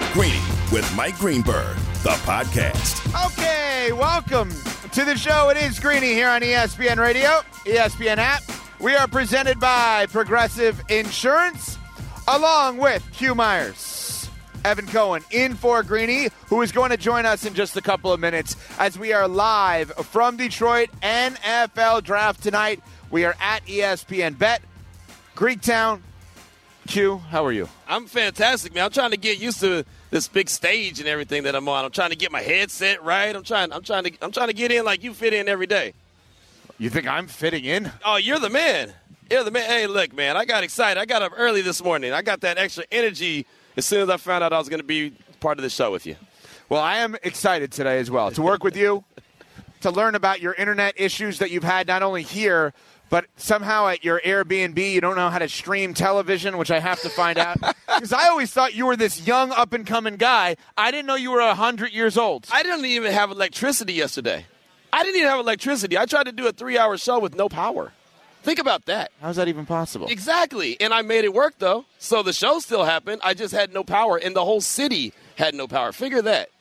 Greeny with Mike Greenberg, the podcast. Okay, welcome to the show. It is Greeny here on ESPN Radio, ESPN app. We are presented by Progressive Insurance, along with Q Myers. Evan Cohen in for Greeny, who is going to join us in just a couple of minutes as we are live from Detroit. NFL Draft tonight. We are at ESPN Bet, Greektown. Q, how are you? I'm fantastic, man. I'm trying to get used to this big stage and everything that I'm on. I'm trying to get my headset right. I'm trying to get in like you fit in every day. You think I'm fitting in? Oh, you're the man. You're the man. Hey, look, man, I got excited. I got up early this morning. I got that extra energy as soon as I found out I was going to be part of the show with you. Well, I am excited today as well to work with you, to learn about your internet issues that you've had not only here, but somehow at your Airbnb you don't know how to stream television, which I have to find out. Because I always thought you were this young, up-and-coming guy. I didn't know you were 100 years old. I didn't even have electricity yesterday. I tried to do a 3-hour show with no power. Think about that. How's that even possible? Exactly. And I made it work, though. So the show still happened. I just had no power, and the whole city had no power. Figure that.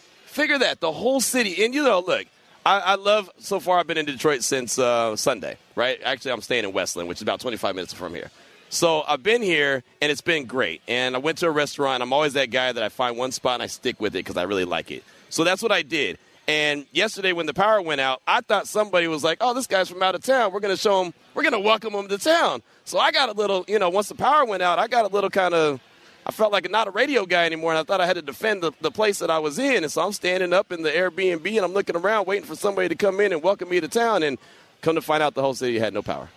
The whole city. And, look, I love, so far I've been in Detroit since Sunday, right? Actually, I'm staying in Westland, which is about 25 minutes from here. So I've been here, and it's been great. And I went to a restaurant. I'm always that guy that I find one spot and I stick with it because I really like it. So that's what I did. And yesterday when the power went out, I thought somebody was like, oh, this guy's from out of town. We're going to welcome him to town. So I got a little, once the power went out, I got a little kind of, I felt like not a radio guy anymore, and I thought I had to defend the place that I was in. And so I'm standing up in the Airbnb, and I'm looking around waiting for somebody to come in and welcome me to town, and come to find out the whole city had no power.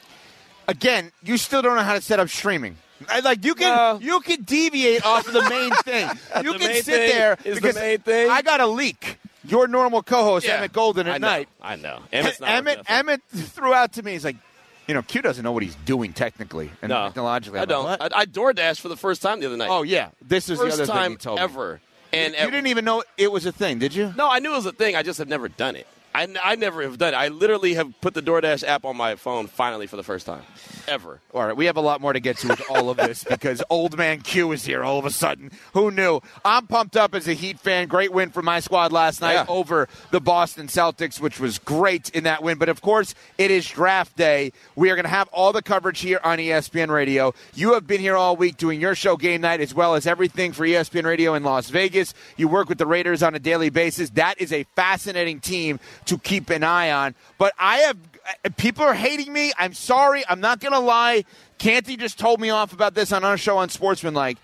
Again, you still don't know how to set up streaming. You can deviate off of the main thing. You can sit there because the main thing. I got a leak. Your normal co-host, Emmett Golden, at night. I know. Emmett threw out to me, he's like, Q doesn't know what he's doing technically and technologically. I don't. I DoorDashed for the first time the other night. Oh, yeah. This is first the other time thing he told ever. me. And you didn't even know it was a thing, did you? No, I knew it was a thing. I just have never done it. I never have done it. I literally have put the DoorDash app on my phone finally for the first time ever. All right, we have a lot more to get to with all of this because old man Q is here all of a sudden. Who knew? I'm pumped up as a Heat fan. Great win for my squad last night over the Boston Celtics, which was great in that win. But, of course, it is draft day. We are going to have all the coverage here on ESPN Radio. You have been here all week doing your show game night as well as everything for ESPN Radio in Las Vegas. You work with the Raiders on a daily basis. That is a fascinating team to keep an eye on. But people are hating me. I'm sorry. I'm not going to lie. Canty just told me off about this on our show on Sportsmanlike.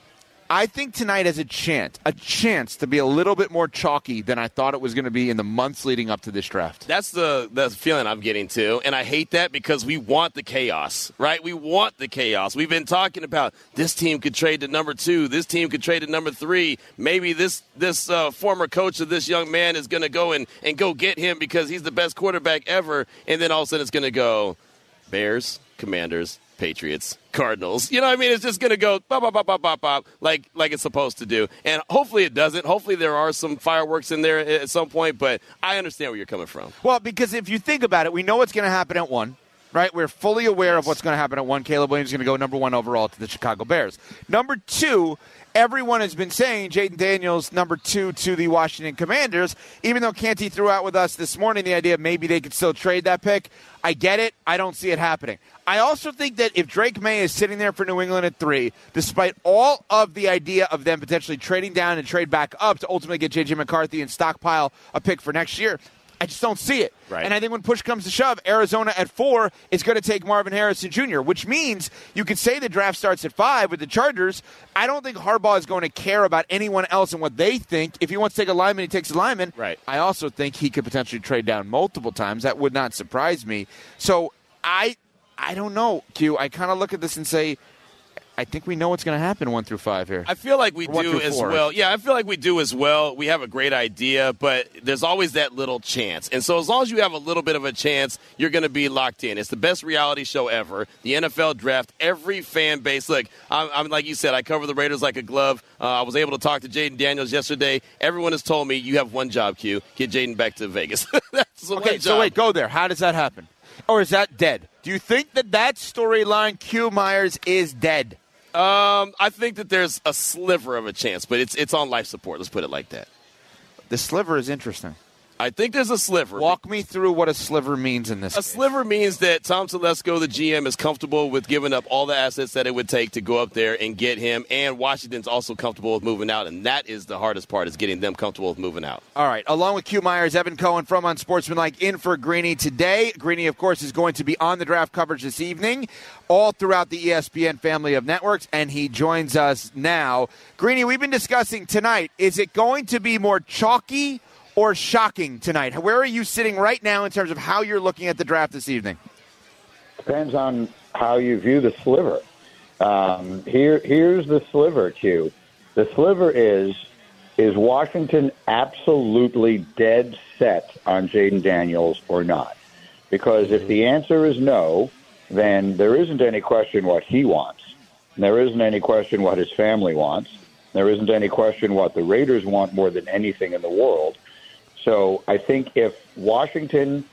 I think tonight has a chance to be a little bit more chalky than I thought it was going to be in the months leading up to this draft. That's the feeling I'm getting to, and I hate that because we want the chaos, right? We want the chaos. We've been talking about this team could trade to number 2, this team could trade to number 3. Maybe this former coach of this young man is going to go and go get him because he's the best quarterback ever, and then all of a sudden it's going to go Bears, Commanders, Patriots, Cardinals. You know what I mean? It's just going to go bop, bop, bop, bop, bop, bop, like it's supposed to do. And hopefully it doesn't. Hopefully there are some fireworks in there at some point, but I understand where you're coming from. Well, because if you think about it, we know what's going to happen at 1, right? We're fully aware of what's going to happen at 1. Caleb Williams is going to go number 1 overall to the Chicago Bears. Number 2, everyone has been saying Jaden Daniels number 2 to the Washington Commanders, even though Canty threw out with us this morning the idea maybe they could still trade that pick. I get it. I don't see it happening. I also think that if Drake May is sitting there for New England at 3, despite all of the idea of them potentially trading down and trade back up to ultimately get J.J. McCarthy and stockpile a pick for next year, I just don't see it. Right. And I think when push comes to shove, Arizona at 4 is going to take Marvin Harrison Jr., which means you could say the draft starts at 5 with the Chargers. I don't think Harbaugh is going to care about anyone else and what they think. If he wants to take a lineman, he takes a lineman. Right. I also think he could potentially trade down multiple times. That would not surprise me. So I don't know, Q. I kind of look at this and say, I think we know what's going to happen 1 through 5 here. I feel like we do as well. Yeah, I feel like we do as well. We have a great idea, but there's always that little chance. And so as long as you have a little bit of a chance, you're going to be locked in. It's the best reality show ever, the NFL Draft. Every fan base. Look, I'm like you said, I cover the Raiders like a glove. I was able to talk to Jaden Daniels yesterday. Everyone has told me you have one job, Q. Get Jaden back to Vegas. That's the one job. So wait, go there. How does that happen? Or is that dead? Do you think that storyline, Q Myers, is dead? I think that there's a sliver of a chance, but it's on life support. Let's put it like that. The sliver is interesting. I think there's a sliver. Walk me through what a sliver means in this case. Sliver means that Tom Telesco, the GM, is comfortable with giving up all the assets that it would take to go up there and get him, and Washington's also comfortable with moving out, and that is the hardest part, is getting them comfortable with moving out. All right. Along with Q Myers, Evan Cohen from Unsportsmanlike in for Greeny today. Greeny, of course, is going to be on the draft coverage this evening, all throughout the ESPN family of networks, and he joins us now. Greeny, we've been discussing tonight, is it going to be more chalky or shocking tonight? Where are you sitting right now in terms of how you're looking at the draft this evening? Depends on how you view the sliver. Here's the sliver, Q. The sliver is Washington absolutely dead set on Jaden Daniels or not? Because if the answer is no, then there isn't any question what he wants. There isn't any question what his family wants. There isn't any question what the Raiders want more than anything in the world. So I think if Washington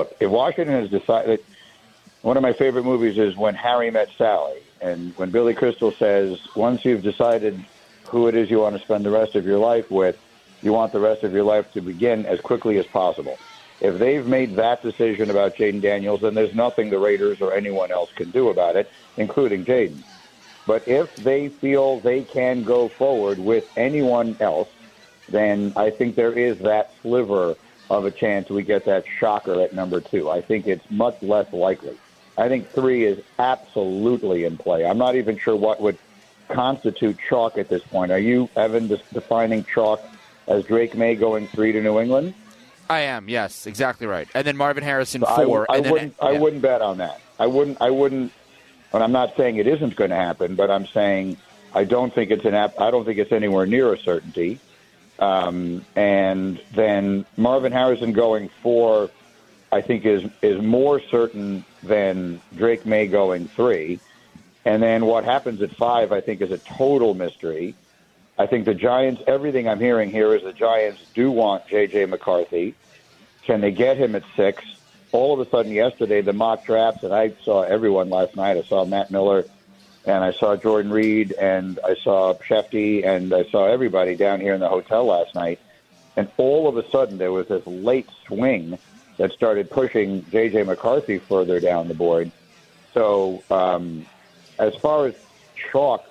has decided, one of my favorite movies is When Harry Met Sally. And when Billy Crystal says, once you've decided who it is you want to spend the rest of your life with, you want the rest of your life to begin as quickly as possible. If they've made that decision about Jaden Daniels, then there's nothing the Raiders or anyone else can do about it, including Jaden. But if they feel they can go forward with anyone else, then I think there is that sliver of a chance we get that shocker at number 2. I think it's much less likely. I think 3 is absolutely in play. I'm not even sure what would constitute chalk at this point. Are you, Evan, defining chalk as Drake May going 3 to New England? I am, yes, exactly right. And then Marvin Harrison 4. I wouldn't bet on that. I wouldn't. And I'm not saying it isn't going to happen, but I'm saying I don't think it's anywhere near a certainty. And then Marvin Harrison going 4, I think is more certain than Drake May going 3. And then what happens at 5, I think, is a total mystery. I think the Giants, everything I'm hearing here is the Giants do want J.J. McCarthy. Can they get him at 6? All of a sudden yesterday, the mock drafts, and I saw everyone last night. I saw Matt Miller, and I saw Jordan Reed, and I saw Shefty, and I saw everybody down here in the hotel last night. And all of a sudden, there was this late swing that started pushing J.J. McCarthy further down the board. So as far as chalk,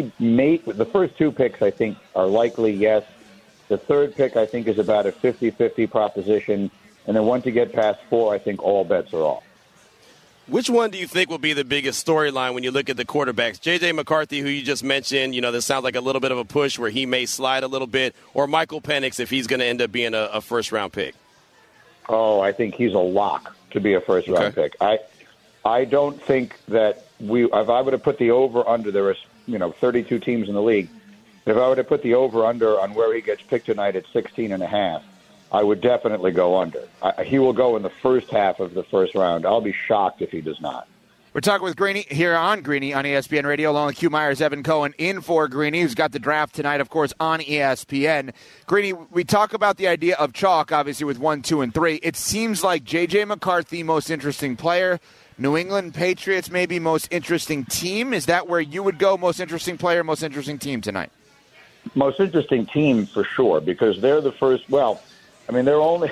the first 2 picks, I think, are likely yes. The third pick, I think, is about a 50-50 proposition. And then once you get past 4, I think all bets are off. Which one do you think will be the biggest storyline when you look at the quarterbacks? J.J. McCarthy, who you just mentioned, this sounds like a little bit of a push where he may slide a little bit, or Michael Penix if he's going to end up being a first-round pick? Oh, I think he's a lock to be a first-round pick. I don't think that if I would have put the over-under, there are 32 teams in the league. If I would have put the over-under on where he gets picked tonight at 16.5, I would definitely go under. He will go in the first half of the first round. I'll be shocked if he does not. We're talking with Greeny here on Greeny on ESPN Radio, along with Q Myers, Evan Cohen in for Greeny, who's got the draft tonight, of course, on ESPN. Greeny, we talk about the idea of chalk, obviously, with 1, 2, and 3. It seems like J.J. McCarthy, most interesting player. New England Patriots, maybe most interesting team. Is that where you would go, most interesting player, most interesting team tonight? Most interesting team for sure, because they're the first. Well, I mean, they're only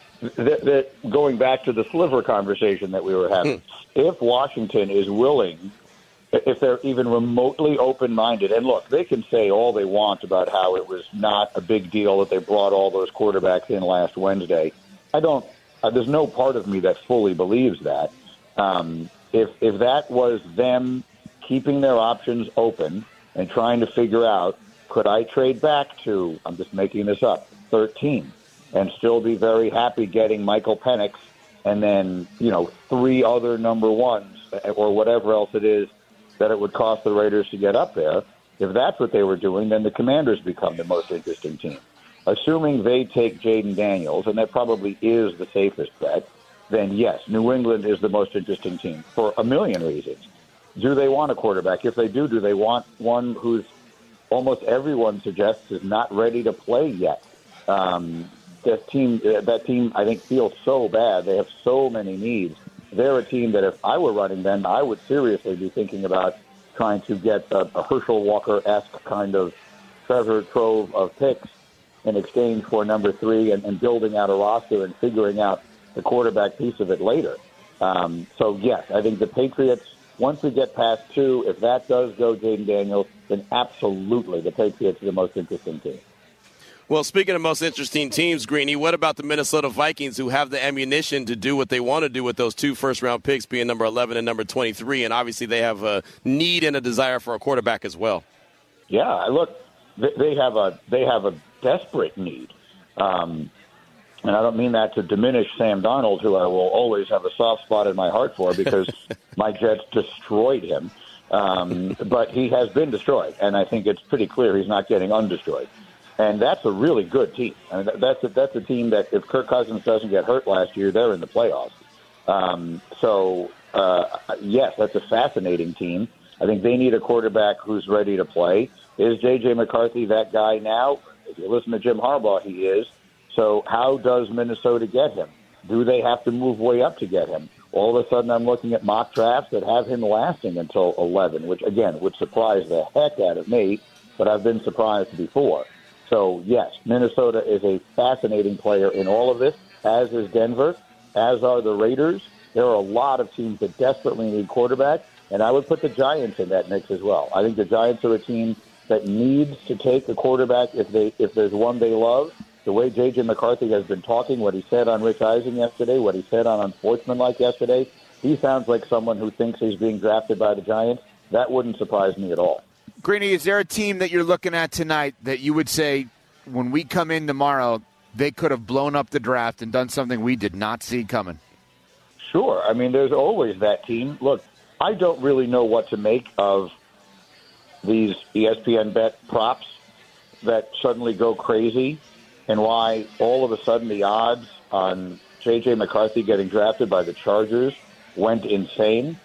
going back to the sliver conversation that we were having. If Washington is willing, if they're even remotely open-minded, and look, they can say all they want about how it was not a big deal that they brought all those quarterbacks in last Wednesday. There's no part of me that fully believes that. If that was them keeping their options open and trying to figure out, could I trade back to, I'm just making this up, 13, and still be very happy getting Michael Penix and then, 3 other number ones or whatever else it is that it would cost the Raiders to get up there. If that's what they were doing, then the Commanders become the most interesting team. Assuming they take Jaden Daniels, and that probably is the safest bet, then yes, New England is the most interesting team for a million reasons. Do they want a quarterback? If they do they want one who's almost everyone suggests is not ready to play yet? That team, I think, feels so bad. They have so many needs. They're a team that if I were running them, I would seriously be thinking about trying to get a Herschel Walker-esque kind of treasure trove of picks in exchange for number 3 and building out a roster and figuring out the quarterback piece of it later. So, yes, I think the Patriots, once we get past 2, if that does go Jayden Daniels, then absolutely the Patriots are the most interesting team. Well, speaking of most interesting teams, Greeny, what about the Minnesota Vikings, who have the ammunition to do what they want to do with those 2 first-round picks, being number 11 and number 23, and obviously they have a need and a desire for a quarterback as well? Yeah, look, they have a desperate need, and I don't mean that to diminish Sam Darnold, who I will always have a soft spot in my heart for because my Jets destroyed him, but he has been destroyed, and I think it's pretty clear he's not getting undestroyed. And that's a really good team. I mean, that's a team that if Kirk Cousins doesn't get hurt last year, they're in the playoffs. Yes, that's a fascinating team. I think they need a quarterback who's ready to play. Is J.J. McCarthy that guy now? If you listen to Jim Harbaugh, he is. So how does Minnesota get him? Do they have to move way up to get him? All of a sudden, I'm looking at mock drafts that have him lasting until 11, which, again, would surprise the heck out of me, but I've been surprised before. So, yes, Minnesota is a fascinating player in all of this, as is Denver, as are the Raiders. There are a lot of teams that desperately need quarterback, and I would put the Giants in that mix as well. I think the Giants are a team that needs to take a quarterback if there's one they love. The way J.J. McCarthy has been talking, what he said on Rich Eisen yesterday, what he said on Unsportsmanlike yesterday, he sounds like someone who thinks he's being drafted by the Giants. That wouldn't surprise me at all. Greeny, is there a team that you're looking at tonight that you would say, when we come in tomorrow, they could have blown up the draft and done something we did not see coming? Sure. I mean, there's always that team. Look, I don't really know what to make of these ESPN bet props that suddenly go crazy and why all of a sudden the odds on J.J. McCarthy getting drafted by the Chargers went insane.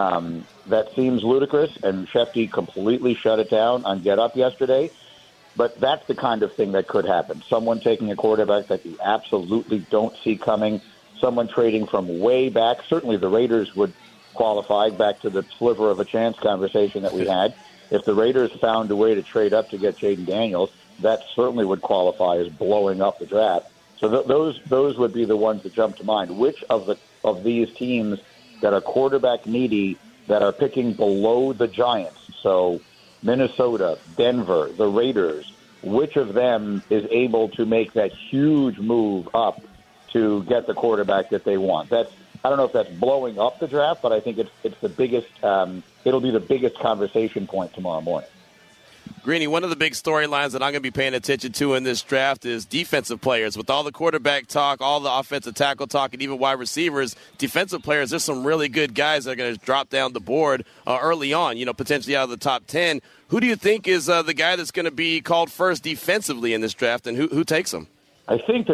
That seems ludicrous, and Shefty completely shut it down on Get Up yesterday. But that's the kind of thing that could happen. Someone taking a quarterback that you absolutely don't see coming, someone trading from way back. Certainly the Raiders would qualify, back to the sliver of a chance conversation that we had. If the Raiders found a way to trade up to get Jayden Daniels, that certainly would qualify as blowing up the draft. So those would be the ones that jump to mind. Which of these teams that are quarterback needy that are picking below the Giants, so Minnesota, Denver, the Raiders, which of them is able to make that huge move up to get the quarterback that they want? I don't know if that's blowing up the draft, but I think it's the biggest. It'll be the biggest conversation point tomorrow morning. Greeny, one of the big storylines that I'm going to be paying attention to in this draft is defensive players. With all the quarterback talk, all the offensive tackle talk, and even wide receivers, defensive players, there's some really good guys that are going to drop down the board early on, potentially out of the top 10. Who do you think is the guy that's going to be called first defensively in this draft, and who takes him? I think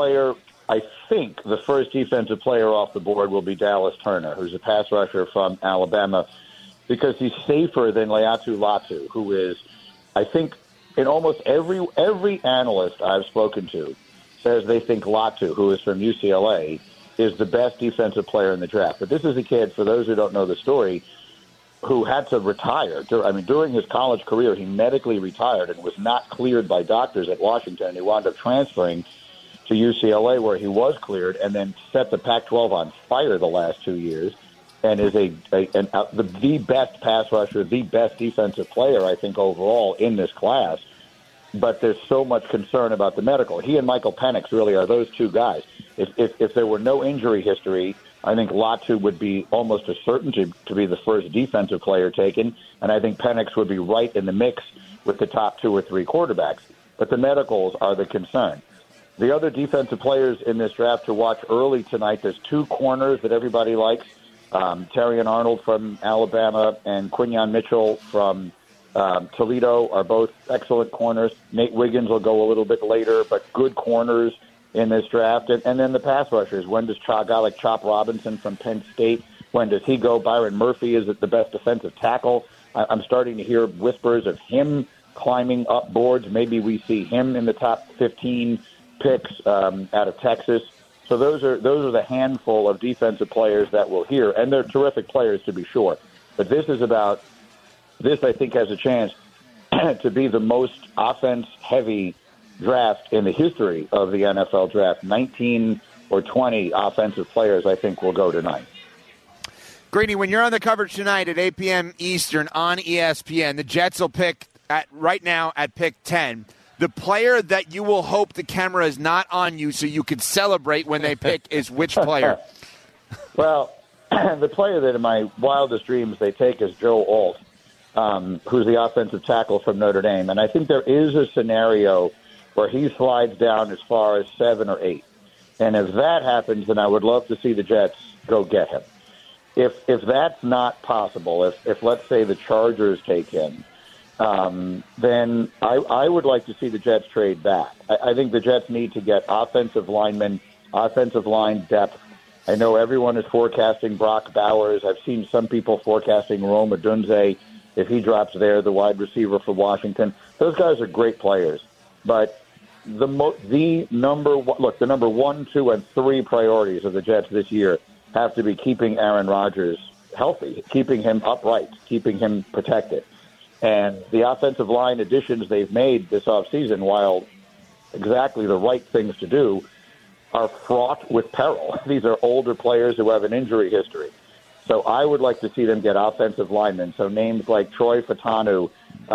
the first defensive player off the board will be Dallas Turner, who's a pass rusher from Alabama, because he's safer than Laiatu Latu, who is, I think, in almost every analyst I've spoken to says they think Latu, who is from UCLA, is the best defensive player in the draft. But this is a kid, for those who don't know the story, who had to retire. During his college career, he medically retired and was not cleared by doctors at Washington. He wound up transferring to UCLA, where he was cleared, and then set the Pac-12 on fire the last 2 years, and is the best pass rusher, the best defensive player, I think, overall in this class. But there's so much concern about the medical. He and Michael Penix really are those two guys. If there were no injury history, I think Latu would be almost a certainty to be the first defensive player taken, and I think Penix would be right in the mix with the top 2 or 3 quarterbacks. But the medicals are the concern. The other defensive players in this draft to watch early tonight, there's 2 corners that everybody likes. Terrion Arnold from Alabama and Quinyon Mitchell from Toledo are both excellent corners. Nate Wiggins will go a little bit later, but good corners in this draft. And then the pass rushers. When does a guy like Chop Robinson from Penn State, when does he go? Byron Murphy is the best defensive tackle. I'm starting to hear whispers of him climbing up boards. Maybe we see him in the top 15 picks out of Texas. So those are the handful of defensive players that we'll hear, and they're terrific players to be sure. But this is about this, I think, has a chance to be the most offense-heavy draft in the history of the NFL draft. 19 or 20 offensive players, I think, will go tonight. Greeny, when you're on the coverage tonight at 8 p.m. Eastern on ESPN, the Jets will pick right now at pick 10. The player that you will hope the camera is not on you so you can celebrate when they pick is which player? Well, the player that in my wildest dreams they take is Joe Alt, who's the offensive tackle from Notre Dame. And I think there is a scenario where he slides down as far as 7 or 8. And if that happens, then I would love to see the Jets go get him. If that's not possible, if let's say the Chargers take him, then I would like to see the Jets trade back. I think the Jets need to get offensive linemen, offensive line depth. I know everyone is forecasting Brock Bowers. I've seen some people forecasting Rome Odunze if he drops there, the wide receiver for Washington. Those guys are great players. But the number 1, 2, and 3 priorities of the Jets this year have to be keeping Aaron Rodgers healthy, keeping him upright, keeping him protected. And the offensive line additions they've made this offseason, while exactly the right things to do, are fraught with peril. These are older players who have an injury history. So I would like to see them get offensive linemen. So names like Troy Fatanu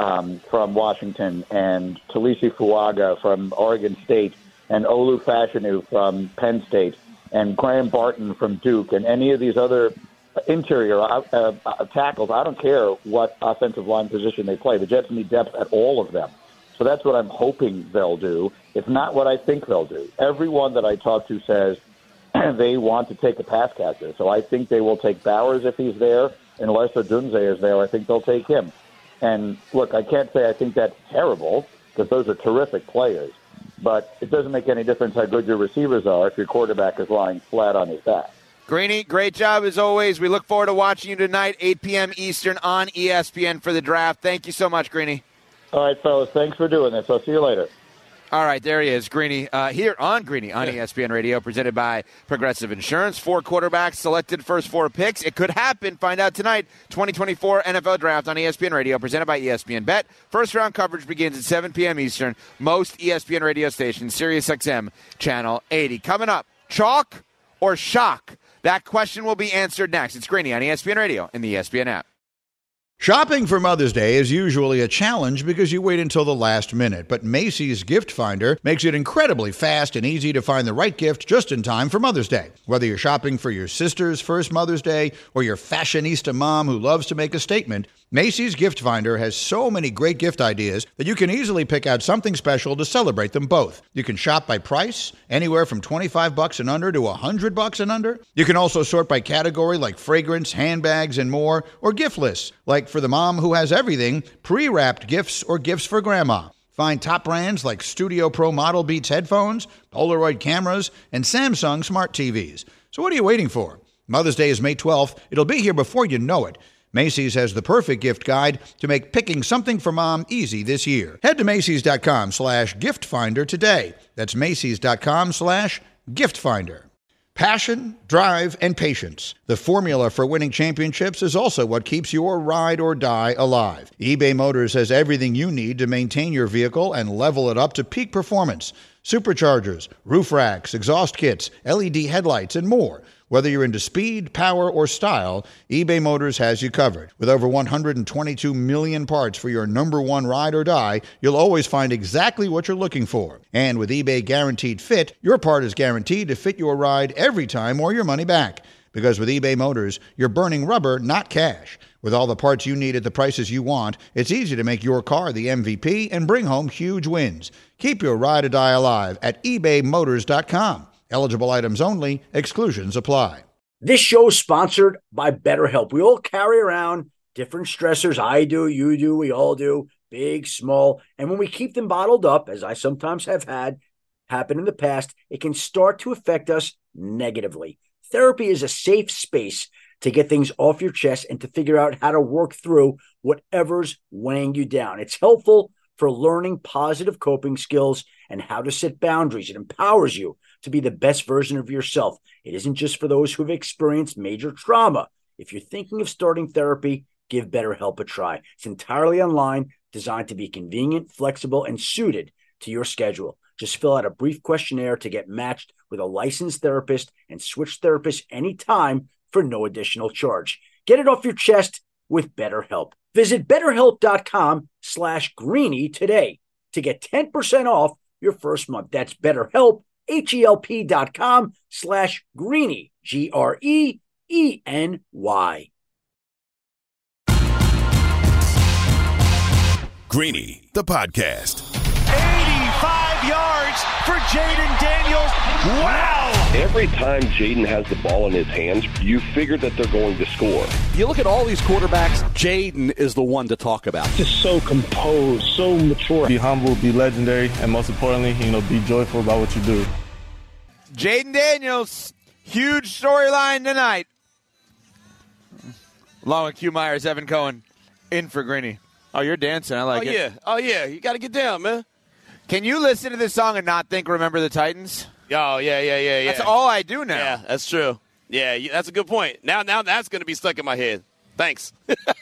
from Washington and Talisi Fuaga from Oregon State and Olu Fashanu from Penn State and Graham Barton from Duke and any of these other interior tackles. I don't care what offensive line position they play. The Jets need depth at all of them. So that's what I'm hoping they'll do. It's not what I think they'll do. Everyone that I talk to says they want to take a pass catcher. So I think they will take Bowers if he's there. Unless Odunze is there, I think they'll take him. And look, I can't say I think that's terrible because those are terrific players. But it doesn't make any difference how good your receivers are if your quarterback is lying flat on his back. Greeny, great job as always. We look forward to watching you tonight, 8 p.m. Eastern on ESPN for the draft. Thank you so much, Greeny. All right, fellas. Thanks for doing this. I'll see you later. All right, there he is, Greeny, here on Greeny on ESPN Radio, presented by Progressive Insurance. 4 quarterbacks selected, first 4 picks. It could happen. Find out tonight. 2024 NFL Draft on ESPN Radio, presented by ESPN Bet. First round coverage begins at 7 p.m. Eastern. Most ESPN radio stations, SiriusXM Channel 80. Coming up, chalk or shock? That question will be answered next. It's Greeny on ESPN Radio and the ESPN app. Shopping for Mother's Day is usually a challenge because you wait until the last minute, but Macy's Gift Finder makes it incredibly fast and easy to find the right gift just in time for Mother's Day. Whether you're shopping for your sister's first Mother's Day or your fashionista mom who loves to make a statement, Macy's Gift Finder has so many great gift ideas that you can easily pick out something special to celebrate them both. You can shop by price, anywhere from $25 and under to $100 and under. You can also sort by category like fragrance, handbags, and more, or gift lists, like for the mom who has everything, pre-wrapped gifts or gifts for grandma. Find top brands like Studio Pro Model Beats headphones, Polaroid cameras, and Samsung smart TVs. So what are you waiting for? Mother's Day is May 12th. It'll be here before you know it. Macy's has the perfect gift guide to make picking something for mom easy this year. Head to Macys.com/giftfinder today. That's Macys.com/giftfinder. Passion, drive, and patience. The formula for winning championships is also what keeps your ride or die alive. eBay Motors has everything you need to maintain your vehicle and level it up to peak performance. Superchargers, roof racks, exhaust kits, LED headlights, and more. Whether you're into speed, power, or style, eBay Motors has you covered. With over 122 million parts for your number one ride or die, you'll always find exactly what you're looking for. And with eBay Guaranteed Fit, your part is guaranteed to fit your ride every time or your money back. Because with eBay Motors, you're burning rubber, not cash. With all the parts you need at the prices you want, it's easy to make your car the MVP and bring home huge wins. Keep your ride or die alive at ebaymotors.com. Eligible items only. Exclusions apply. This show is sponsored by BetterHelp. We all carry around different stressors. I do, you do, we all do, big, small. And when we keep them bottled up, as I sometimes have had happen in the past, it can start to affect us negatively. Therapy is a safe space to get things off your chest and to figure out how to work through whatever's weighing you down. It's helpful for learning positive coping skills and how to set boundaries. It empowers you to be the best version of yourself. It isn't just for those who have experienced major trauma. If you're thinking of starting therapy, give BetterHelp a try. It's entirely online, designed to be convenient, flexible, and suited to your schedule. Just fill out a brief questionnaire to get matched with a licensed therapist and switch therapists anytime for no additional charge. Get it off your chest with BetterHelp. Visit BetterHelp.com/Greeny today to get 10% off your first month. That's BetterHelp, HELP.com/Greeny, GREENY. Greeny, the podcast. 85 yards for Jaden Daniels. Wow! Every time Jaden has the ball in his hands, you figure that they're going to score. You look at all these quarterbacks, Jaden is the one to talk about. Just so composed, so mature. Be humble, be legendary, and most importantly, be joyful about what you do. Jaden Daniels, huge storyline tonight. Along with Q Myers, Evan Cohen, in for Greeny. Oh, you're dancing. I like it. Oh, yeah. You got to get down, man. Can you listen to this song and not think Remember the Titans? Oh, yeah. That's all I do now. Yeah, that's true. Yeah, that's a good point. Now that's going to be stuck in my head. Thanks.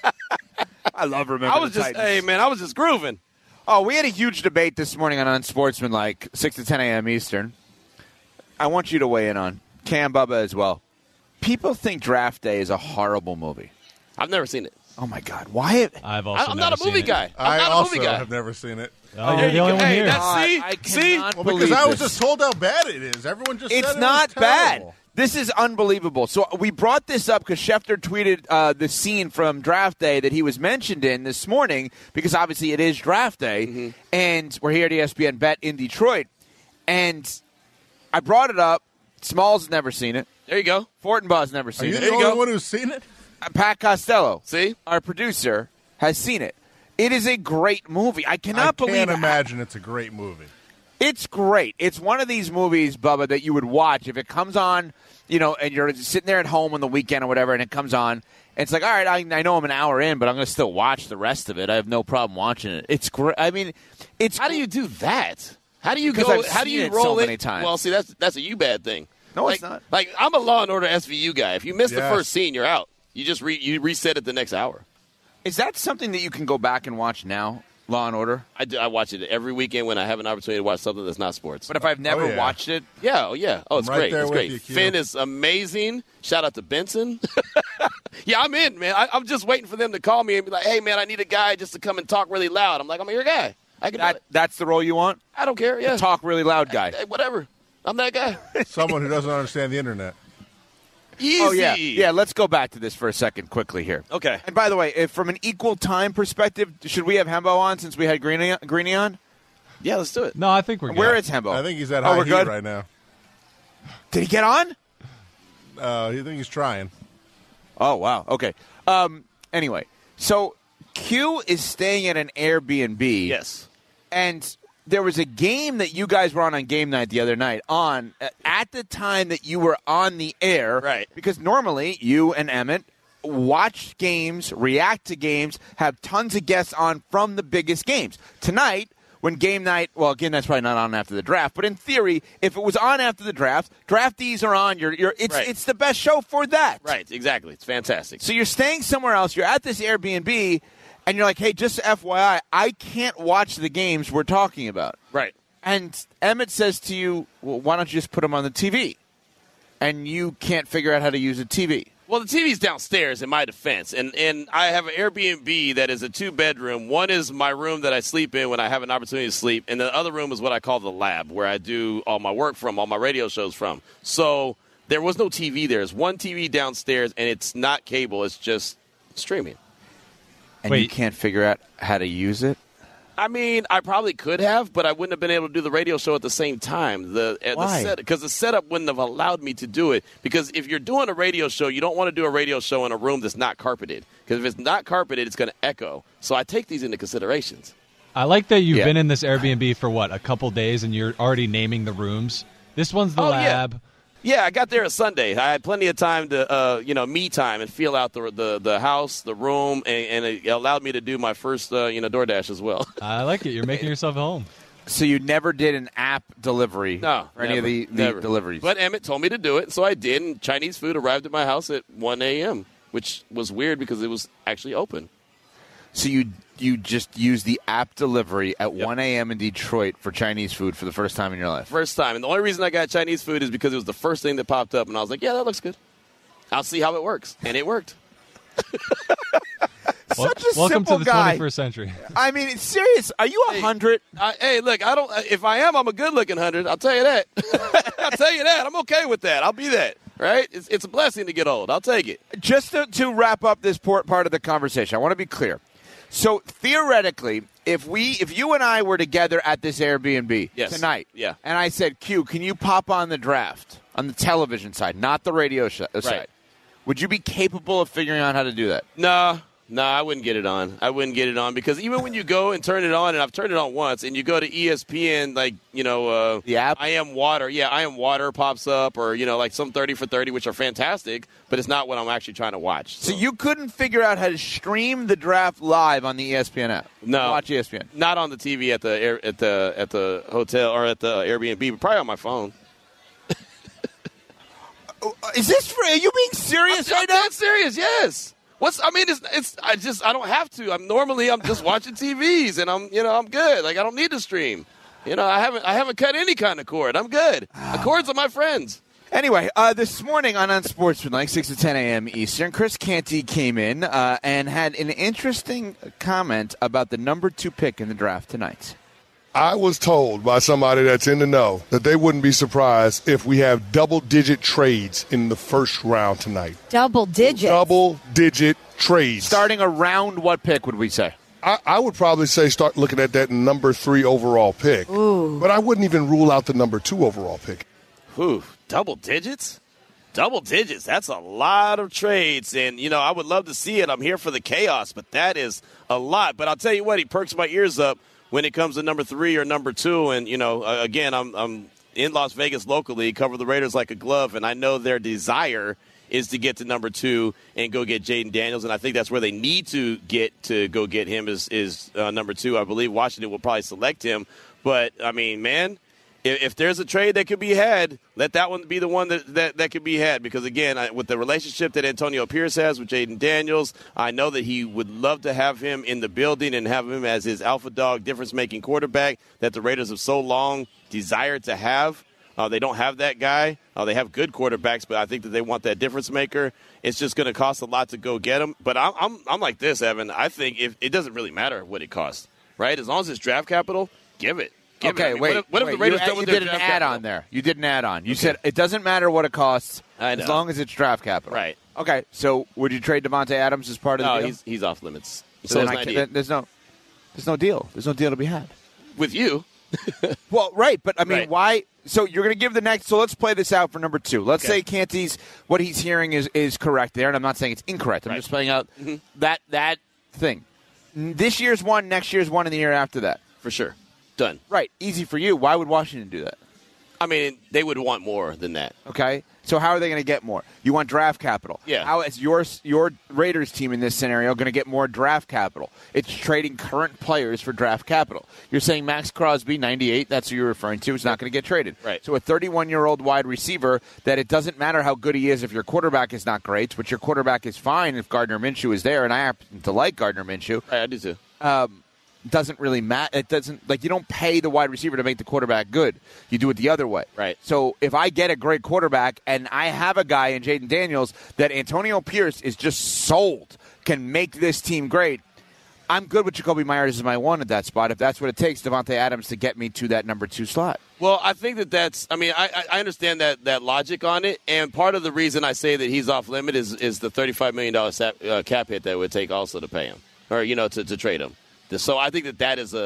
I love Remember the Titans. Hey, man, I was just grooving. Oh, we had a huge debate this morning on Unsportsmanlike, 6 to 10 a.m. Eastern. I want you to weigh in on. Cam, Bubba as well. People think Draft Day is a horrible movie. I've never seen it. Oh, my God. Why? I'm not a movie guy. I also have never seen it. Oh, you're the only one here. See? Well, because I was just told how bad it is. Everyone just said it's it not was bad. This is unbelievable. So we brought this up because Schefter tweeted the scene from Draft Day that he was mentioned in this morning because obviously it is Draft Day, and we're here at ESPN Bet in Detroit. And I brought it up. Smalls has never seen it. There you go. Fortenbaugh's never seen it. Are you the only one who's seen it? Pat Costello, see, our producer, has seen it. It is a great movie. I can't imagine it's a great movie. It's great. It's one of these movies, Bubba, that you would watch if it comes on, and you're sitting there at home on the weekend or whatever, and it comes on. And it's like, all right, I know I'm an hour in, but I'm going to still watch the rest of it. I have no problem watching it. It's great. I mean, it's. How do you do that? How do you go? How do you roll so many times? Well, see, that's a you bad thing. No, it's not. Like I'm a Law and Order SVU guy. If you miss the first scene, you're out. You just you reset it the next hour. Is that something that you can go back and watch now, Law and Order? I watch it every weekend when I have an opportunity to watch something that's not sports. But if I've never watched it? Yeah. Oh, it's great. It's great. Finn is amazing. Shout out to Benson. Yeah, I'm in, man. I'm just waiting for them to call me and be like, hey, man, I need a guy just to come and talk really loud. I'm like, I'm your guy. I can do it. That's the role you want? I don't care, yeah. The talk really loud guy. Hey, whatever. I'm that guy. Someone who doesn't understand the internet. Easy. Oh, yeah. Yeah, let's go back to this for a second quickly here. Okay. And by the way, if from an equal time perspective, should we have Hembo on since we had Greeny on? Yeah, let's do it. No, I think we're good. Where is Hembo? I think he's at high heat right now. Did he get on? I think he's trying. Oh, wow. Okay. Anyway, so Q is staying at an Airbnb. Yes. And there was a game that you guys were on game night the other night at the time that you were on the air. Right. Because normally you and Emmett watch games, react to games, have tons of guests on from the biggest games. Tonight, when game night, well, game night's probably not on after the draft, but in theory, if it was on after the draft, draftees are on. It's the best show for that. Right, exactly. It's fantastic. So you're staying somewhere else. You're at this Airbnb, and you're like, hey, just FYI, I can't watch the games we're talking about. Right. And Emmett says to you, well, why don't you just put them on the TV? And you can't figure out how to use a TV. Well, the TV's downstairs in my defense, and I have an Airbnb that is a 2-bedroom. One is my room that I sleep in when I have an opportunity to sleep, and the other room is what I call the lab, where I do all my work from, all my radio shows from. So there was no TV there. There's one TV downstairs, and it's not cable. It's just streaming. And you can't figure out how to use it? I mean, I probably could have, but I wouldn't have been able to do the radio show at the same time. Why? Because the setup wouldn't have allowed me to do it. Because if you're doing a radio show, you don't want to do a radio show in a room that's not carpeted. Because if it's not carpeted, it's going to echo. So I take these into considerations. I like that you've been in this Airbnb for, a couple days, and you're already naming the rooms. This one's the lab. Yeah, I got there on Sunday. I had plenty of time to, me time and feel out the house, the room, and it allowed me to do my first, DoorDash as well. I like it. You're making yourself home. So you never did an app delivery? No, or any of the deliveries? But Emmett told me to do it, so I did, and Chinese food arrived at my house at 1 a.m. which was weird because it was actually open. So you just use the app delivery at 1 a.m. in Detroit for Chinese food for the first time in your life? First time. And the only reason I got Chinese food is because it was the first thing that popped up, and I was like, yeah, that looks good. I'll see how it works. And it worked. Such a Welcome simple to the guy. 21st century. I mean, it's serious. Are you 100? Hey, look, I don't. If I am, I'm a good-looking 100. I'll tell you that. I'll tell you that. I'm okay with that. I'll be that. Right? It's a blessing to get old. I'll take it. Just to wrap up this part of the conversation, I want to be clear. So theoretically, if you and I were together at this Airbnb tonight, and I said, Q, can you pop on the draft on the television side, not the radio side? Would you be capable of figuring out how to do that? No, I wouldn't get it on. I wouldn't get it on because even when you go and turn it on, and I've turned it on once, and you go to ESPN, like, the app? I Am Water. Yeah, I Am Water pops up, or, like some 30 for 30, which are fantastic, but it's not what I'm actually trying to watch. So you couldn't figure out how to stream the draft live on the ESPN app? No. Watch ESPN? Not on the TV at the hotel or at the Airbnb, but probably on my phone. Is this are you being serious right now? I'm serious, yes. I don't have to. I'm just watching TVs, and I'm good. Like, I don't need to stream. I haven't cut any kind of cord. I'm good. The cords are my friends. Anyway, this morning on Unsportsmanlike, 6 to 10 a.m. Eastern, Chris Canty came in and had an interesting comment about the number 2 pick in the draft tonight. I was told by somebody that's in the know that they wouldn't be surprised if we have double-digit trades in the first round tonight. Double digits? Double-digit trades. Starting around what pick would we say? I would probably say start looking at that number 3 overall pick. Ooh. But I wouldn't even rule out the number 2 overall pick. Ooh, double digits? Double digits. That's a lot of trades. And, I would love to see it. I'm here for the chaos, but that is a lot. But I'll tell you what, he perks my ears up when it comes to number 3 or number 2. And, again, I'm in Las Vegas locally, cover the Raiders like a glove, and I know their desire is to get to number 2 and go get Jaden Daniels, and I think that's where they need to go get him is number 2. I believe Washington will probably select him. But, I mean, man, if there's a trade that could be had, let that one be the one that could be had. Because, again, with the relationship that Antonio Pierce has with Jaden Daniels, I know that he would love to have him in the building and have him as his alpha dog, difference-making quarterback that the Raiders have so long desired to have. They don't have that guy. They have good quarterbacks, but I think that they want that difference maker. It's just going to cost a lot to go get him. But I'm like this, Evan. I think it doesn't really matter what it costs, right? As long as it's draft capital, give it. Okay, wait. What if the Raiders done with you their did an draft add-on capital? there. You did an add-on. You said it doesn't matter what it costs as long as it's draft capital. Right. Okay, so would you trade Davante Adams as part of the deal? No, he's off limits. So there's no deal. There's no deal to be had. With you. Well, right, but I mean, Right. why? So you're going to give the next. So let's play this out for number 2. Let's say Canty's what he's hearing is correct there, and I'm not saying it's incorrect. I'm just playing out that thing. This year's one, next year's one, and the year after that. For sure. Done. Right. Easy for you. Why would Washington do that? I mean, they would want more than that. Okay. So how are they going to get more? You want draft capital. Yeah. How is your Raiders team in this scenario going to get more draft capital? It's trading current players for draft capital. You're saying Max Crosby, 98, that's who you're referring to, is not going to get traded. Right. So a 31-year-old wide receiver that it doesn't matter how good he is if your quarterback is not great, but your quarterback is fine if Gardner Minshew is there, and I happen to like Gardner Minshew. Right, I do too. Doesn't really matter. It doesn't you don't pay the wide receiver to make the quarterback good. You do it the other way. Right. So if I get a great quarterback and I have a guy in Jaden Daniels that Antonio Pierce is just sold can make this team great, I'm good with Jacoby Myers as my 1 at that spot. If that's what it takes, Davante Adams to get me to that number 2 slot. Well, I think that's. I mean, I understand that logic on it, and part of the reason I say that he's off limit is the $35 million cap hit that it would take also to pay him, or to trade him. So I think that is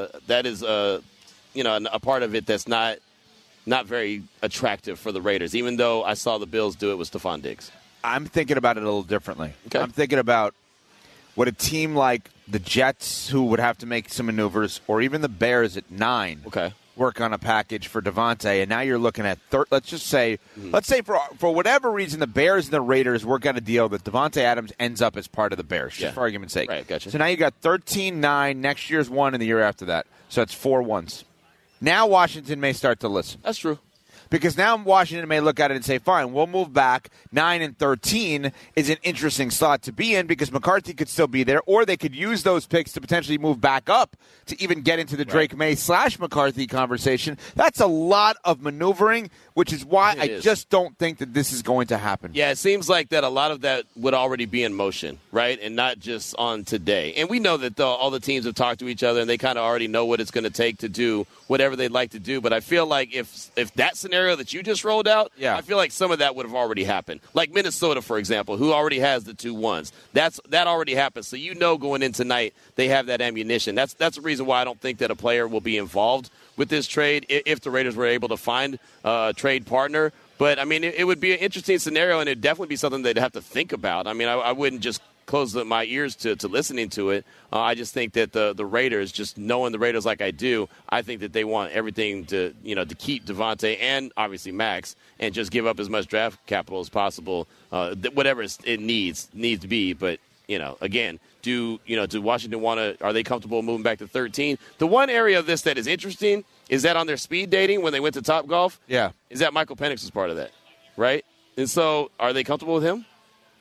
a part of it that's not very attractive for the Raiders. Even though I saw the Bills do it with Stephon Diggs. I'm thinking about it a little differently. Okay. I'm thinking about what a team like the Jets, who would have to make some maneuvers, or even the Bears at 9, work on a package for Davante, and now you're looking at let's say for whatever reason the Bears and the Raiders work out a deal that Davante Adams ends up as part of the Bears, just for argument's sake. Right, gotcha. So now you got 13-9, next year's 1, and the year after that. So it's 4 ones. Now Washington may start to listen. That's true. Because now Washington may look at it and say, fine, we'll move back. 9 and 13 is an interesting slot to be in because McCarthy could still be there, or they could use those picks to potentially move back up to even get into the Drake May / McCarthy conversation. That's a lot of maneuvering, which is why I just don't think that this is going to happen. Yeah, it seems like that a lot of that would already be in motion, right, and not just on today. And we know that all the teams have talked to each other, and they kind of already know what it's going to take to do whatever they'd like to do. But I feel like if that scenario that you just rolled out, I feel like some of that would have already happened. Like Minnesota, for example, who already has the 2-1s. That already happened. So you know going in tonight they have that ammunition. That's the reason why I don't think that a player will be involved with this trade if the Raiders were able to find a trade partner. But, I mean, it would be an interesting scenario, and it would definitely be something they'd have to think about. I mean, I wouldn't just close my ears to listening to it. I just think that the Raiders, just knowing the Raiders like I do, I think that they want everything to keep Devontae and obviously Max and just give up as much draft capital as possible, whatever it needs to be. But, again, do Washington are they comfortable moving back to 13? The one area of this that is interesting is that on their speed dating when they went to Topgolf, is that Michael Penix was part of that, right? And so are they comfortable with him?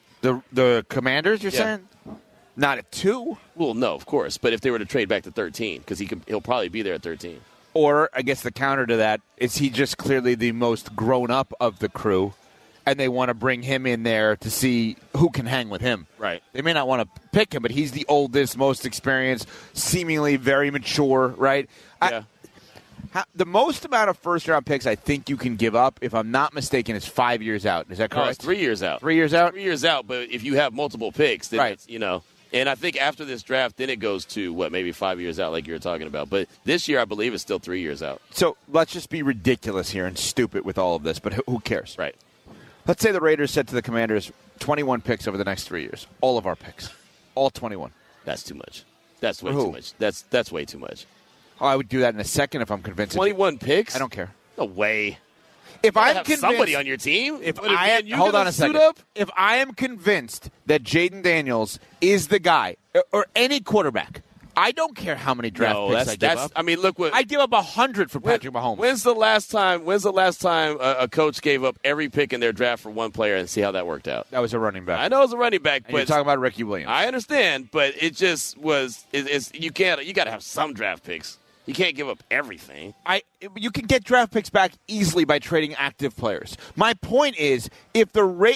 The Commanders, you're saying? Not at 2? Well, no, of course. But if they were to trade back to 13, because he'll probably be there at 13. Or, I guess the counter to that, is he just clearly the most grown-up of the crew, and they want to bring him in there to see who can hang with him. Right. They may not want to pick him, but he's the oldest, most experienced, seemingly very mature, right? Yeah. The most amount of first-round picks I think you can give up, if I'm not mistaken, is 5 years out. Is that correct? No, it's 3 years out. 3 years out? 3 years out, but if you have multiple picks, then and I think after this draft, then it goes to, maybe 5 years out like you were talking about. But this year, I believe, it's still 3 years out. So let's just be ridiculous here and stupid with all of this, but who cares? Right. Let's say the Raiders said to the Commanders, 21 picks over the next 3 years. All of our picks. All 21. That's too much. That's way too much. That's way too much. Oh, I would do that in a second if I'm convinced. 21 picks? I don't care. No way. If I'm convinced, somebody on your team, hold on a second. If I am convinced that Jaden Daniels is the guy, or any quarterback, I don't care how many draft picks I give up. I mean, look what I give up 100 for Patrick Mahomes. When's the last time a coach gave up every pick in their draft for one player and see how that worked out? That was a running back. I know it was a running back, but you're talking about Ricky Williams. I understand, but it just was. You got to have some draft picks. You can't give up everything. You can get draft picks back easily by trading active players. My point is, if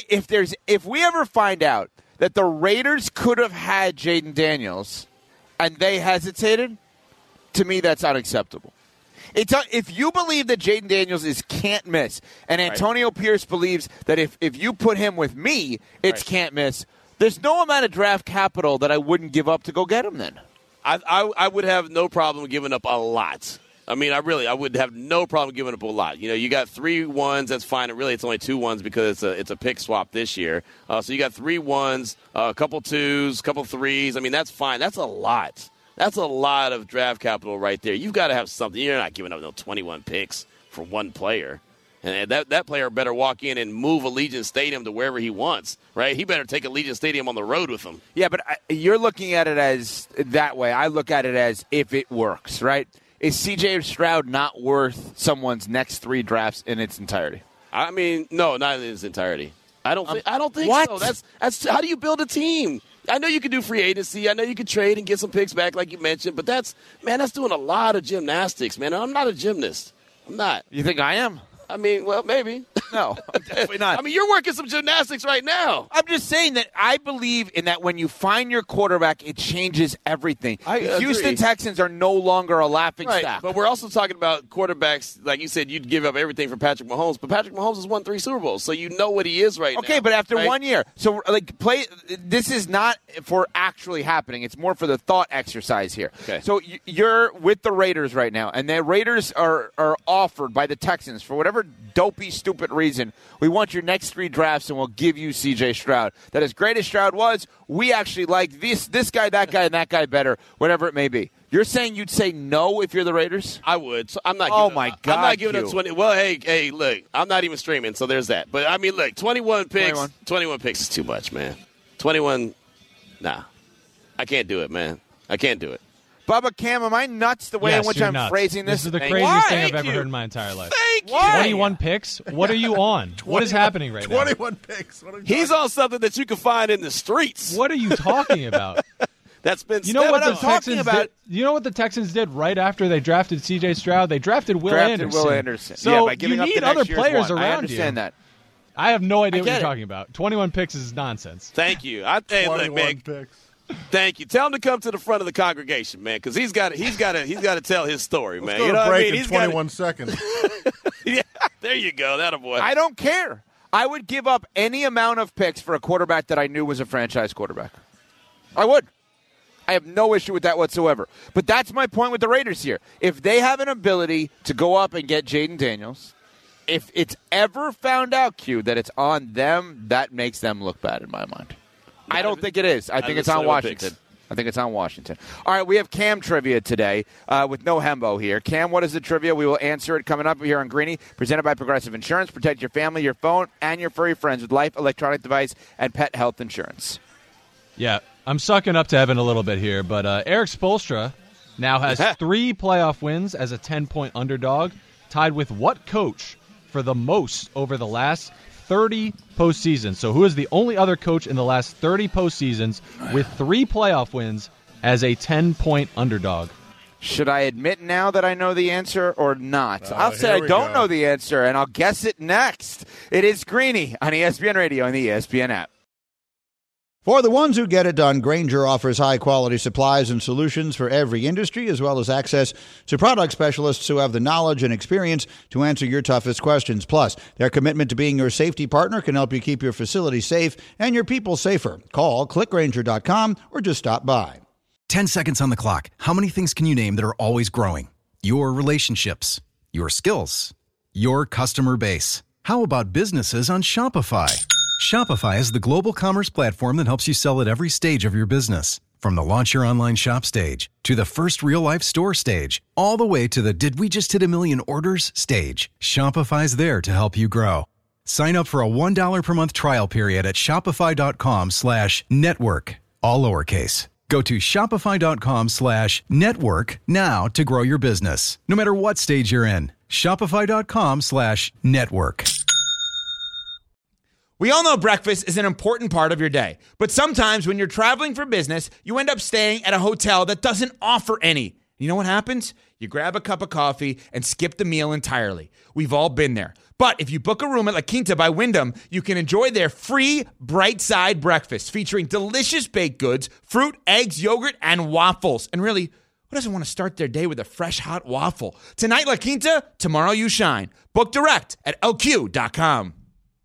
we ever find out that the Raiders could have had Jaden Daniels and they hesitated, to me that's unacceptable. If you believe that Jaden Daniels is can't miss, and Antonio Pierce believes that if you put him with me, it's can't miss, there's no amount of draft capital that I wouldn't give up to go get him then. I would have no problem giving up a lot. I mean, I would have no problem giving up a lot. You got 3 1s, that's fine. And really, it's only 2 1s because it's a pick swap this year. So you got 3 1s, a couple 2s, a couple 3s. I mean, that's fine. That's a lot. That's a lot of draft capital right there. You've got to have something. You're not giving up no 21 picks for one player. And that player better walk in and move Allegiant Stadium to wherever he wants, right? He better take Allegiant Stadium on the road with him. Yeah, but you're looking at it as that way. I look at it as if it works, right? Is C.J. Stroud not worth someone's next 3 drafts in its entirety? I mean, no, not in its entirety. I don't think what? so. That's how do you build a team? I know you can do free agency. I know you can trade and get some picks back like you mentioned, but that's doing a lot of gymnastics, man. I'm not a gymnast. I'm not. You think I am? I mean, well, maybe. No, definitely not. I mean, you're working some gymnastics right now. I'm just saying that I believe in that when you find your quarterback, it changes everything. The Houston Texans are no longer a laughingstock. But we're also talking about quarterbacks, like you said, you'd give up everything for Patrick Mahomes, but Patrick Mahomes has won 3 Super Bowls, so you know what he is right now. Okay, but after 1 year. So, this is not for actually happening. It's more for the thought exercise here. Okay. So, you're with the Raiders right now, and the Raiders are offered by the Texans for whatever dopey, stupid reason. We want your next 3 drafts, and we'll give you C.J. Stroud. That as great as Stroud was, we actually like this guy, that guy, and that guy better, whatever it may be. You're saying you'd say no if you're the Raiders? I would. So I'm not. My God! I'm not giving up 20. Well, hey, look, I'm not even streaming, so there's that. But I mean, look, 21 picks. 21 picks is too much, man. 21. Nah, I can't do it, man. I can't do it. Bubba, Cam, am I nuts the way in which I'm phrasing this? This is the craziest thing I've ever heard in my entire life. Thank you. 21 picks? What are you on? What is happening right now? 21 picks. He's on something that you can find in the streets. What are you talking about? That's been you know what I'm talking about. You know what the Texans did right after they drafted C.J. Stroud? They drafted Will Anderson. So by giving you up need the other next year's players one. around you. I understand that. I have no idea what you're talking about. 21 picks is nonsense. Thank you. Hey, look, man. Picks. Thank you. Tell him to come to the front of the congregation, man, because he's got to tell his story, man. Let's go to break in 21 seconds. Yeah, there you go. That a boy. I don't care. I would give up any amount of picks for a quarterback that I knew was a franchise quarterback. I would. I have no issue with that whatsoever. But that's my point with the Raiders here. If they have an ability to go up and get Jaden Daniels, if it's ever found out, Q, that it's on them, that makes them look bad in my mind. I don't think it is. I think it's on Washington. I think it's on Washington. All right, we have Cam trivia today with no Hembo here. Cam, what is the trivia? We will answer it coming up here on Greeny, presented by Progressive Insurance. Protect your family, your phone, and your furry friends with life, electronic device, and pet health insurance. Yeah, I'm sucking up to Evan a little bit here, but Eric Spoelstra now has 3 playoff wins as a 10-point underdog, tied with what coach for the most over the last 30 postseasons? So who is the only other coach in the last 30 postseasons with 3 playoff wins as a 10-point underdog? Should I admit now that I know the answer or not? I'll say I don't know the answer, and I'll guess it next. It is Greeny on ESPN Radio and the ESPN app. For the ones who get it done, Grainger offers high-quality supplies and solutions for every industry, as well as access to product specialists who have the knowledge and experience to answer your toughest questions. Plus, their commitment to being your safety partner can help you keep your facility safe and your people safer. Call, clickgrainger.com, or just stop by. 10 seconds on the clock. How many things can you name that are always growing? Your relationships, your skills, your customer base. How about businesses on Shopify? Shopify is the global commerce platform that helps you sell at every stage of your business. From the launch your online shop stage, to the first real-life store stage, all the way to the did we just hit a million orders stage. Shopify's there to help you grow. Sign up for a $1 per month trial period at shopify.com/network, all lowercase. Go to shopify.com/network now to grow your business, no matter what stage you're in. Shopify.com/network. We all know breakfast is an important part of your day, but sometimes when you're traveling for business, you end up staying at a hotel that doesn't offer any. You know what happens? You grab a cup of coffee and skip the meal entirely. We've all been there. But if you book a room at La Quinta by Wyndham, you can enjoy their free Bright Side breakfast featuring delicious baked goods, fruit, eggs, yogurt, and waffles. And really, who doesn't want to start their day with a fresh, hot waffle? Tonight, La Quinta, tomorrow you shine. Book direct at lq.com.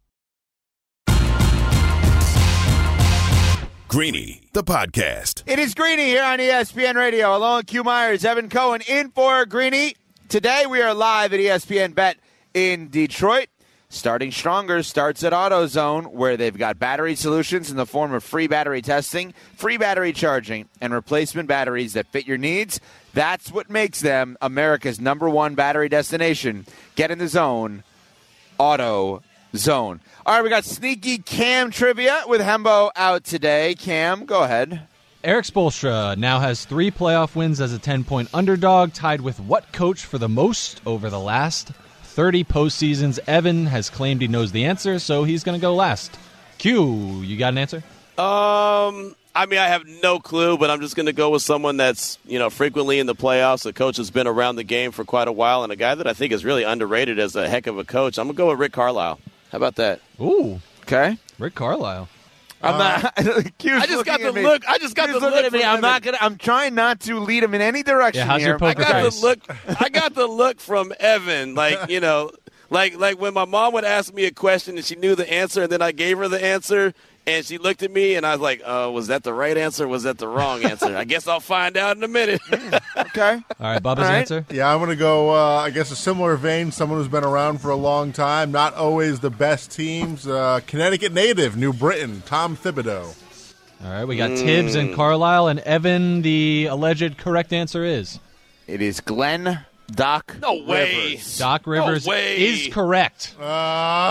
Greeny, the podcast. It is Greeny here on ESPN Radio, along with Q Myers, Evan Cohen, in for Greeny. Today we are live at ESPN Bet in Detroit. Starting Stronger starts at AutoZone, where they've got battery solutions in the form of free battery testing, free battery charging, and replacement batteries that fit your needs. That's what makes them America's #1 battery destination. Get in the zone, AutoZone. All right, we got sneaky Cam trivia with Hembo out today. Cam, go ahead. Eric Spoelstra now has 3 playoff wins as a 10-point underdog, tied with what coach for the most over the last 30 postseasons? Evan has claimed he knows the answer, so he's going to go last. Q, you got an answer? I have no clue, but I'm just going to go with someone that's, frequently in the playoffs. A coach has been around the game for quite a while, and a guy that I think is really underrated as a heck of a coach. I'm going to go with Rick Carlisle. How about that? Ooh. Okay. Rick Carlisle. I'm not. I just got the look. I'm trying not to lead him in any direction. Yeah, how's here. your poker face? I got the look from Evan. Like when my mom would ask me a question and she knew the answer, and then I gave her the answer, and she looked at me, and I was like, was that the right answer or was that the wrong answer? I guess I'll find out in a minute. Okay. All right, Bubba's answer? Yeah, I'm going to go, I guess, a similar vein, someone who's been around for a long time, not always the best teams. Connecticut native, New Britain, Tom Thibodeau. All right, we got Tibbs and Carlisle, and Evan, the alleged correct answer is? It is Glenn Doc No way. Rivers. Doc Rivers No way. is correct.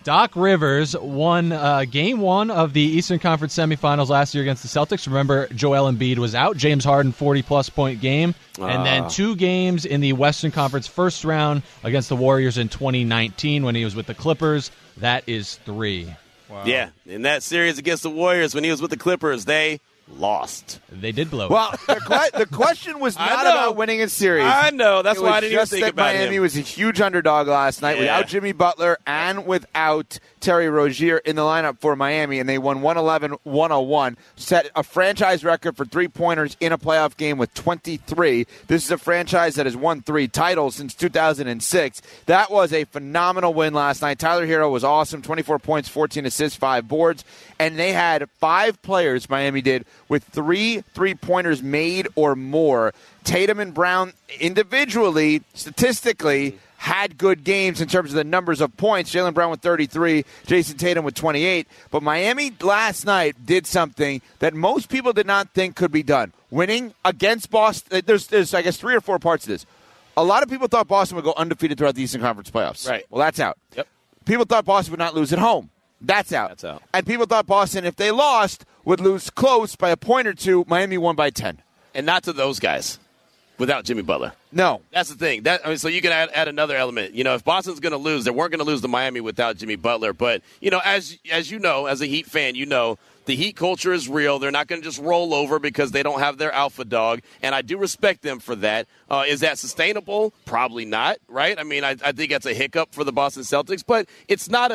Doc Rivers won Game 1 of the Eastern Conference semifinals last year against the Celtics. Remember, Joel Embiid was out. James Harden, 40-plus point game. And then 2 games in the Western Conference first round against the Warriors in 2019 when he was with the Clippers. That is 3. Wow. Yeah, in that series against the Warriors when he was with the Clippers, they lost. They did blow it. Well, the question was not about winning a series. I know. That's why I didn't even think about Miami him. was a huge underdog last night without Jimmy Butler and without Terry Rozier in the lineup for Miami, and they won 111-101, set a franchise record for three-pointers in a playoff game with 23. This is a franchise that has won 3 titles since 2006. That was a phenomenal win last night. Tyler Hero was awesome, 24 points, 14 assists, 5 boards, and they had 5 players, Miami did, with 3 three-pointers made or more. Tatum and Brown individually, statistically, had good games in terms of the numbers of points. Jaylen Brown with 33, Jason Tatum with 28. But Miami last night did something that most people did not think could be done. Winning against Boston. There's I guess, 3 or 4 parts to this. A lot of people thought Boston would go undefeated throughout the Eastern Conference playoffs. Right. Well, that's out. Yep. People thought Boston would not lose at home. That's out. That's out. And people thought Boston, if they lost, would lose close by a point or 2. Miami won by 10. And not to those guys without Jimmy Butler. No. That's the thing. So you can add another element. If Boston's going to lose, they weren't going to lose to Miami without Jimmy Butler. But, as you know, as a Heat fan, the Heat culture is real. They're not going to just roll over because they don't have their alpha dog, and I do respect them for that. Is that sustainable? Probably not, right? I mean, I think that's a hiccup for the Boston Celtics, but it's not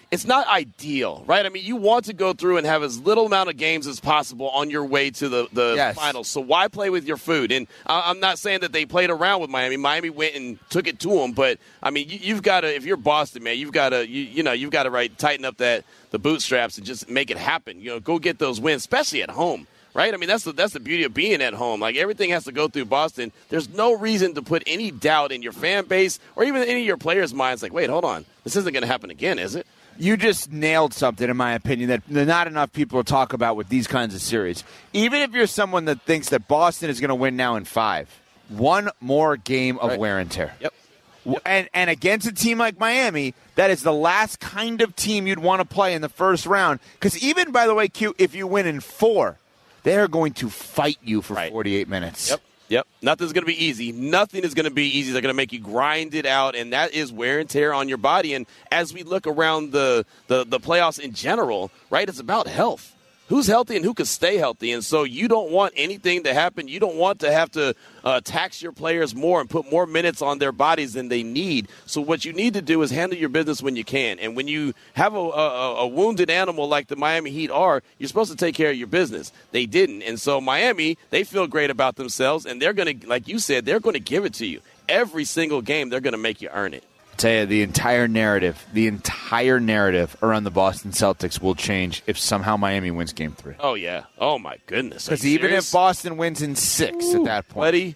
ideal, right? I mean, you want to go through and have as little amount of games as possible on your way to the finals. So why play with your food? And I'm not saying that they played around with Miami. Miami went and took it to them, but I mean, you've got to, if you're Boston, man, you've got to, you've got to tighten up the bootstraps and just make it happen. Go get those wins, especially at home. Right? I mean, that's the beauty of being at home. Like, everything has to go through Boston. There's no reason to put any doubt in your fan base or even any of your players' minds. Like, wait, hold on. This isn't going to happen again, is it? You just nailed something, in my opinion, that not enough people talk about with these kinds of series. Even if you're someone that thinks that Boston is going to win now in 5, one more game of wear and tear. Yep. And against a team like Miami, that is the last kind of team you'd want to play in the first round. Because even, by the way, Q, if you win in 4, they're going to fight you for 48 minutes. Yep. Nothing's going to be easy. Nothing is going to be easy. They're going to make you grind it out, and that is wear and tear on your body. And as we look around the playoffs in general, right, it's about health. Who's healthy and who can stay healthy? And so you don't want anything to happen. You don't want to have to tax your players more and put more minutes on their bodies than they need. So what you need to do is handle your business when you can. And when you have a wounded animal like the Miami Heat are, you're supposed to take care of your business. They didn't. And so Miami, they feel great about themselves, and they're going to, like you said, they're going to give it to you. Every single game, they're going to make you earn it. Tell you, the entire narrative around the Boston Celtics will change if somehow Miami wins Game 3. Oh, yeah. Oh, my goodness. Because even if Boston wins in 6 at that point, buddy,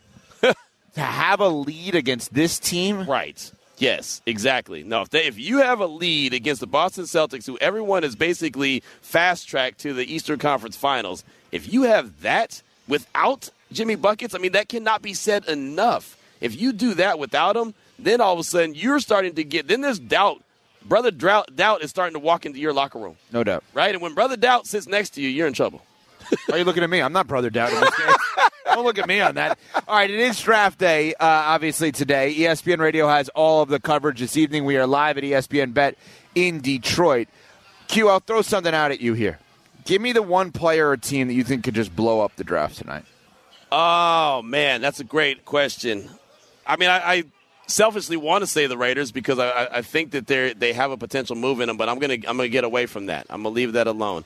to have a lead against this team? Right. Yes, exactly. No, if you have a lead against the Boston Celtics, who everyone is basically fast-tracked to the Eastern Conference Finals, if you have that without Jimmy Buckets, I mean, that cannot be said enough. If you do that without him, then all of a sudden you're starting to get – then there's doubt. Brother Doubt is starting to walk into your locker room. No doubt. Right? And when Brother Doubt sits next to you, you're in trouble. Why are you looking at me? I'm not Brother Doubt in this game. Don't look at me on that. All right, it is draft day, obviously, today. ESPN Radio has all of the coverage this evening. We are live at ESPN Bet in Detroit. Q, I'll throw something out at you here. Give me the one player or team that you think could just blow up the draft tonight. Oh, man, that's a great question. I mean, I selfishly want to say the Raiders because I think that they have a potential move in them, but I'm gonna get away from that. I'm gonna leave that alone.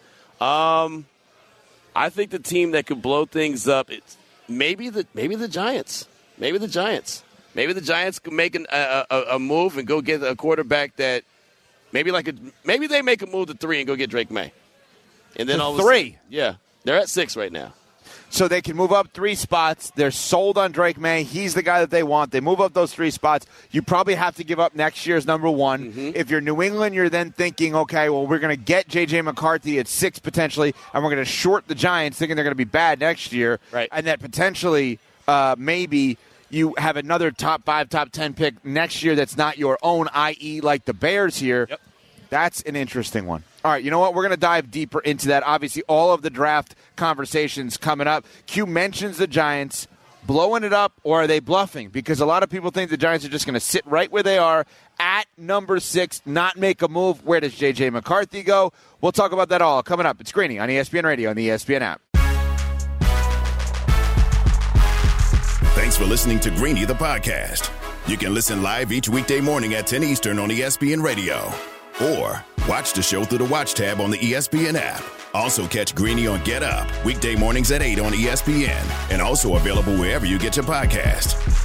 I think the team that could blow things up, it's maybe the Giants. Maybe the Giants could make a move and go get a quarterback that maybe they make a move to 3 and go get Drake May, and then all 3. Yeah, they're at 6 right now. So they can move up 3 spots. They're sold on Drake May. He's the guy that they want. They move up those 3 spots. You probably have to give up next year's number 1. Mm-hmm. If you're New England, you're then thinking, okay, well, we're going to get J.J. McCarthy at 6 potentially, and we're going to short the Giants thinking they're going to be bad next year. Right. And that potentially maybe you have another top 5, top 10 pick next year that's not your own, i.e. like the Bears here. Yep. That's an interesting one. All right, you know what? We're going to dive deeper into that. Obviously, all of the draft conversations coming up. Q mentions the Giants blowing it up, or are they bluffing? Because a lot of people think the Giants are just going to sit right where they are at number 6, not make a move. Where does J.J. McCarthy go? We'll talk about that all coming up. It's Greeny on ESPN Radio and the ESPN app. Thanks for listening to Greeny, the podcast. You can listen live each weekday morning at 10 Eastern on ESPN Radio. Or watch the show through the Watch tab on the ESPN app. Also catch Greeny on Get Up, weekday mornings at 8 on ESPN. And also available wherever you get your podcast.